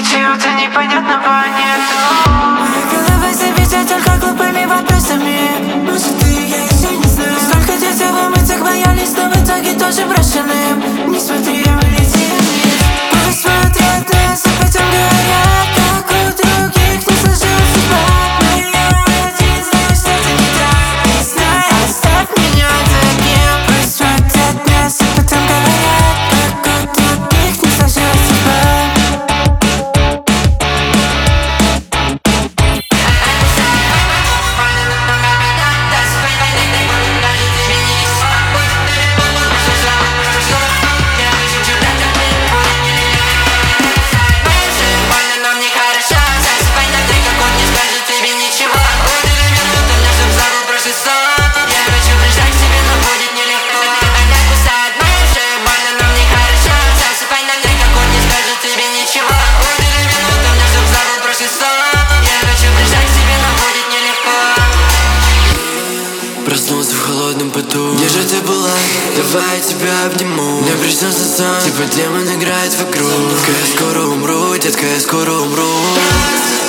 чего-то непонятного нету. Моя голова забита только глупыми вопросами. Может, ты, я еще не знаю. Столько детей в умыцах боялись, но в итоге тоже брошенным. Не смотри, мы летим вниз. Пусть смотрят нас, а потом говорят, как у других не сложилась судьба. Но я один знаю, что это не так. Не знаю, оставь меня таким. Пусть смотрят нас, а потом говорят, как у других не сложилась судьба. Проснулся в холодном поту. Где же ты была? Давай я тебя обниму. Мне приснился сон, типа демон играет вокруг. Детка, я скоро умру, детка, я скоро умру.